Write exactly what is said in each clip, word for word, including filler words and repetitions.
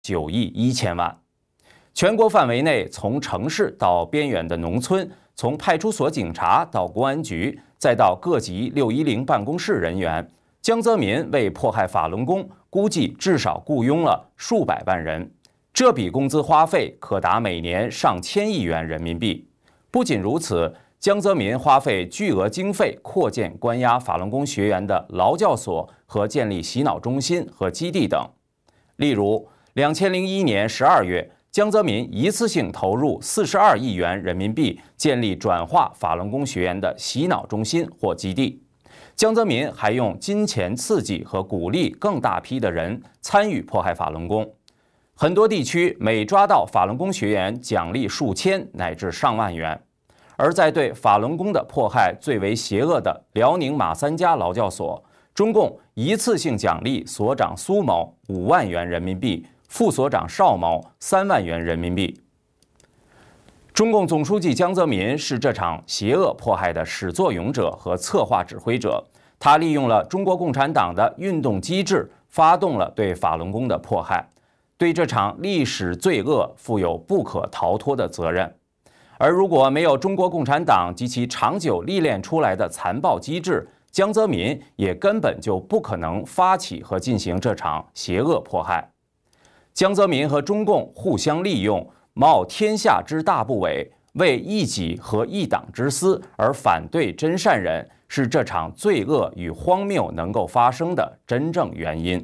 九亿一千万。全国范围内，从城市到边远的农村，从派出所警察到公安局，再到各级六一零办公室人员，江泽民为迫害法轮功，估计至少雇佣了数百万人，这笔工资花费可达每年上千亿元人民币。不仅如此，江泽民花费巨额经费扩建关押法轮功学员的劳教所和建立洗脑中心和基地等。例如，两千零一年十二月，江泽民一次性投入四十二亿元人民币建立转化法轮功学员的洗脑中心或基地。江泽民还用金钱刺激和鼓励更大批的人参与迫害法轮功。很多地区每抓到法轮功学员，奖励数千乃至上万元。而在对法轮功的迫害最为邪恶的辽宁马三家劳教所，中共一次性奖励所长苏某五万元人民币，副所长邵某三万元人民币。中共总书记江泽民是这场邪恶迫害的始作俑者和策划指挥者，他利用了中国共产党的运动机制，发动了对法轮功的迫害，对这场历史罪恶负有不可逃脱的责任。而如果没有中国共产党及其长久历练出来的残暴机制，江泽民也根本就不可能发起和进行这场邪恶迫害。江泽民和中共互相利用，冒天下之大不韪，为一己和一党之私而反对真善人，是这场罪恶与荒谬能够发生的真正原因。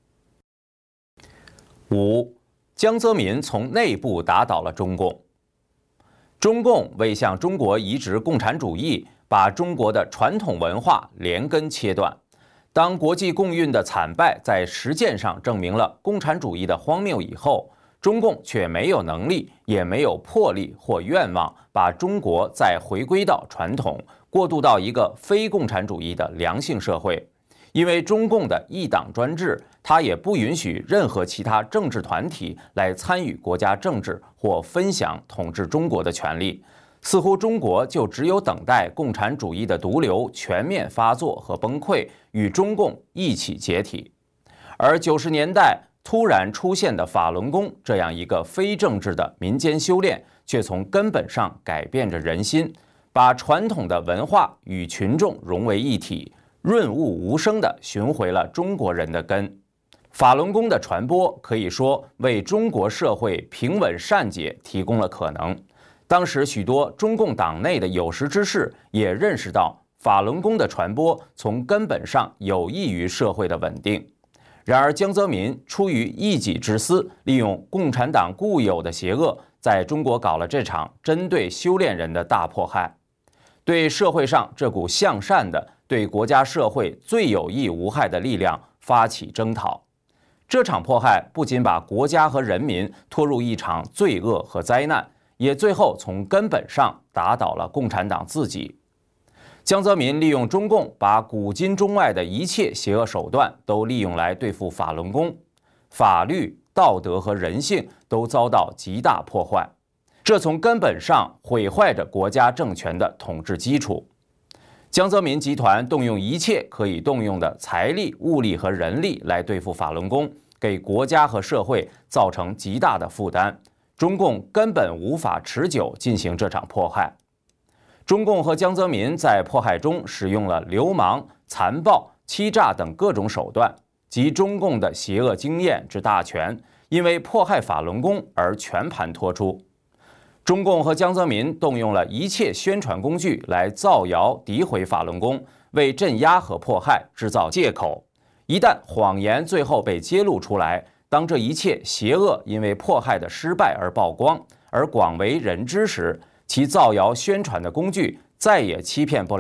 五，江泽民从内部打倒了中共。中共为向中国移植共产主义，把中国的传统文化连根切断。当国际共运的惨败在实践上证明了共产主义的荒谬以后，中共却没有能力，也没有魄力或愿望把中国再回归到传统，过渡到一个非共产主义的良性社会。因为中共的一党专制，它也不允许任何其他政治团体来参与国家政治或分享统治中国的权利。似乎中国就只有等待共产主义的毒瘤全面发作和崩溃，与中共一起解体。而九十年代突然出现的法轮功这样一个非政治的民间修炼，却从根本上改变着人心，把传统的文化与群众融为一体，润物无声地寻回了中国人的根。法轮功的传播可以说为中国社会平稳善解提供了可能。当时许多中共党内的有识之士也认识到，法轮功的传播从根本上有益于社会的稳定。然而江泽民出于一己之私，利用共产党固有的邪恶，在中国搞了这场针对修炼人的大迫害，对社会上这股向善的、对国家社会最有益无害的力量发起征讨。这场迫害不仅把国家和人民拖入一场罪恶和灾难，也最后从根本上打倒了共产党自己。江泽民利用中共把古今中外的一切邪恶手段都利用来对付法轮功，法律、道德和人性都遭到极大破坏，这从根本上毁坏着国家政权的统治基础。江泽民集团动用一切可以动用的财力、物力和人力来对付法轮功，给国家和社会造成极大的负担。中共根本无法持久进行这场迫害。中共和江泽民在迫害中使用了流氓、残暴、欺诈等各种手段，集中共的邪恶经验之大全，因为迫害法轮功而全盘托出。中共和江泽民动用了一切宣传工具来造谣诋毁法轮功，为镇压和迫害制造借口。一旦谎言最后被揭露出来，当这一切邪恶因为迫害的失败而曝光，而广为人知时，其造谣宣传的工具再也欺骗不了